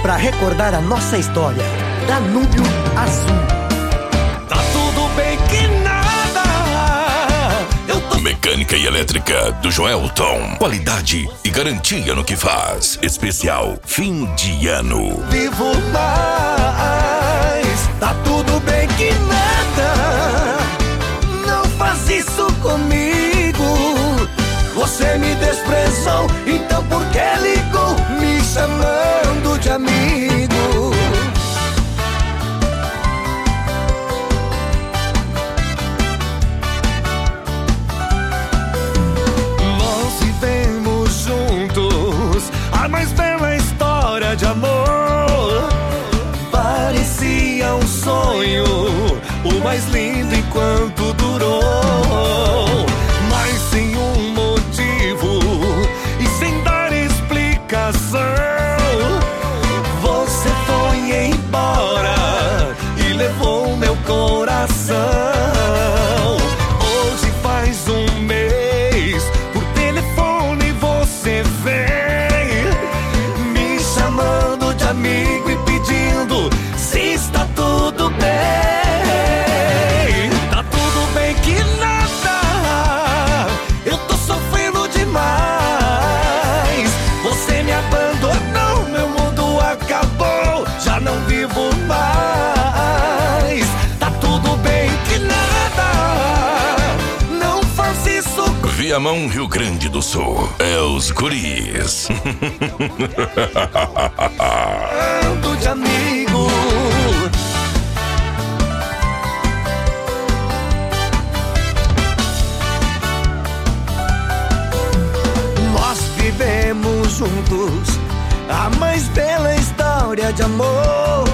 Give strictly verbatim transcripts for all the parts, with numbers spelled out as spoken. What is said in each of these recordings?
pra recordar a nossa história. Danúbio Azul. Tá tudo bem que nada. Eu tô... Mecânica e elétrica do Joelton. Qualidade e garantia no que faz. Especial fim de ano. Vivo mais. Tá tudo bem que nada. Não faz isso comigo. Você me desprezou, então por que ligou me chamando de amigo? Nós vivemos juntos a mais bela história de amor. Parecia um sonho, o mais lindo enquanto durou. Mas sem um motivo e sem dar explicação, você foi embora e levou meu coração. Hoje faz um mês, por telefone você vem me chamando de amigo e pedindo se está tudo bem. Tá tudo bem que nada, eu tô sofrendo demais. Você me abandonou, meu mundo acabou, já não vivo mais. Tá tudo bem que nada, não faz isso. Viamão, Rio Grande do Sul. É os guris. Ando de amigo. Nós vivemos juntos a mais bela história de amor.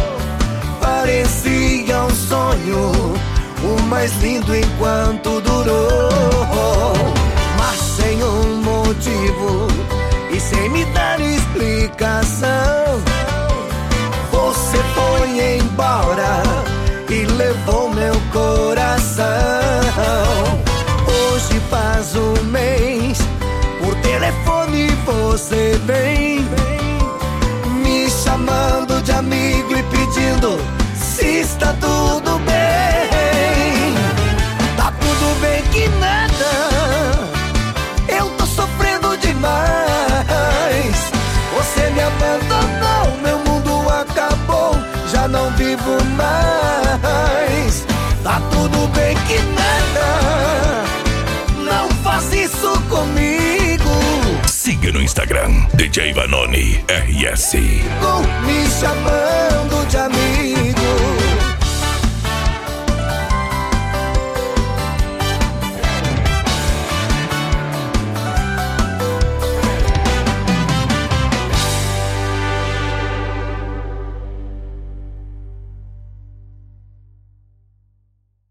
Parecia um sonho, o mais lindo enquanto durou. Mas sem um motivo e sem me dar explicação, você foi embora e levou meu coração. Hoje faz um mês, por telefone você vem me chamando de amigo e pedindo se está tudo bem. Tá tudo bem que nada, eu tô sofrendo demais. Você me abandonou, meu mundo acabou, já não vivo mais. Tá tudo bem que nada, não faz isso comigo. Siga no Instagram D J Vanoni R S. Me chamando de